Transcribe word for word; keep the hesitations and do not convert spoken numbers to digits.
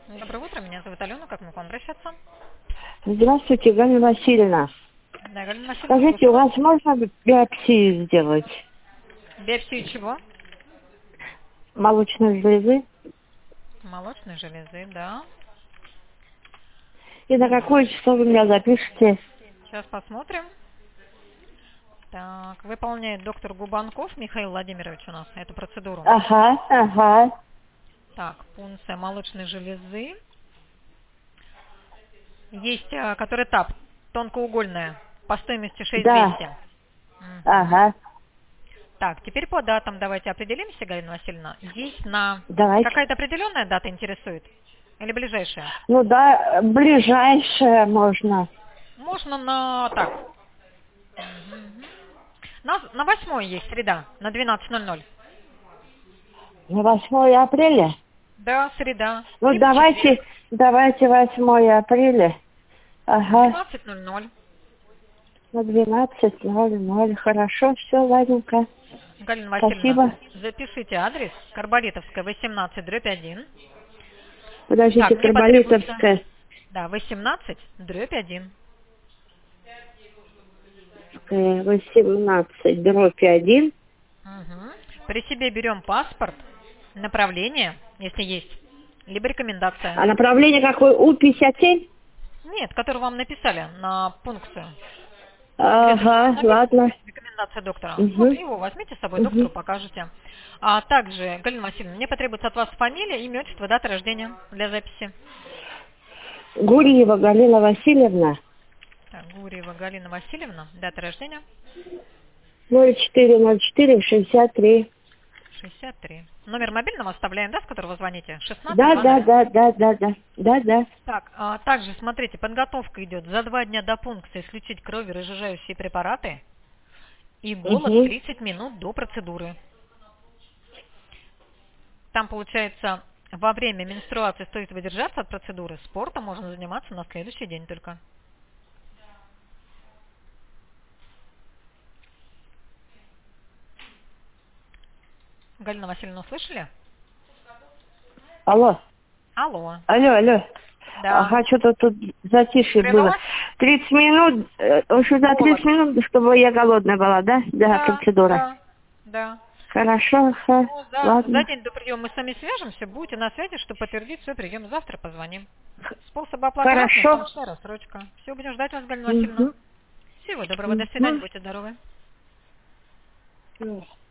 Доброе утро, меня зовут Алена, как мы к вам обращаться? Здравствуйте, Галина Васильевна. Да, Галина Васильевна, Скажите, у слушаю вас. вас можно биопсию сделать Биопсию чего? молочной железы? Молочной железы, да. И на какое число вы меня запишете? Сейчас посмотрим. Так, выполняет доктор Губанков Михаил Владимирович у нас эту процедуру. Ага, ага. Так, пункция молочной железы. Есть, э, который этап, тонкоугольная, по стоимости шесть тысяч Да, двести. Мгм. ага. Так, теперь по датам давайте определимся, Галина Васильевна. Есть на... Давайте. Какая-то определенная дата интересует? Или ближайшая? Ну да, ближайшее можно. Можно на... Так. Мгм. На, на восьмое есть среда, на двенадцать ноль ноль. На восьмое апреля? Да, среда. Ну Либо четверг, давайте, давайте восьмое апреля. Ага. двенадцать ноль ноль. На двенадцать ноль ноль. Хорошо, все, ладненько. Галина Васильевна, Спасибо. запишите адрес. Карболитовская, восемнадцать, дробь один. Подождите, Так, мне потребуется... Карболитовская. Да, восемнадцать, дробь один. э, восемнадцать, дробь один. Мгм. При себе берем паспорт, направление, если есть, либо рекомендация. А направление какое? У пятьдесят семь? Нет, который вам написали на пункцию. Где-то Ага, написано ладно. рекомендация доктора. Вот Угу, его возьмите с собой, угу. доктору покажете. А также, Галина Васильевна, мне потребуется от вас фамилия, имя, отчество, дата рождения для записи. Гурьева Галина Васильевна. Так, Гурьева Галина Васильевна, дата рождения ноль четыре ноль четыре шестьдесят три. шестьдесят три. Номер мобильного оставляем, да, с которого звоните? шестнадцать Да, два да, ноля. да, да, да, да, да, да. Так, а также, смотрите, подготовка идет за два дня до пункции исключить кроверазжижающие препараты и голод Угу. тридцать минут до процедуры. Там, получается, во время менструации стоит выдержаться от процедуры, спортом можно заниматься на следующий день только. Галина Васильевна, услышали? Алло, Алло. алло, алло. Да. Ага, что-то тут затишье было. Прервалась? тридцать минут, э, уже за Голод. тридцать минут, чтобы я голодная была, да? Да, Да, процедура. да, да. Хорошо, ха, Ну, да, за ладно. день до приема мы с вами свяжемся, будете на связи, чтобы подтвердить свой прием. Завтра позвоним. Способы оплаты разные, в том Хорошо. числе рассрочка. Все, будем ждать вас, Галина Васильевна. Угу. Всего доброго, до свидания, Угу. будьте здоровы. Всё.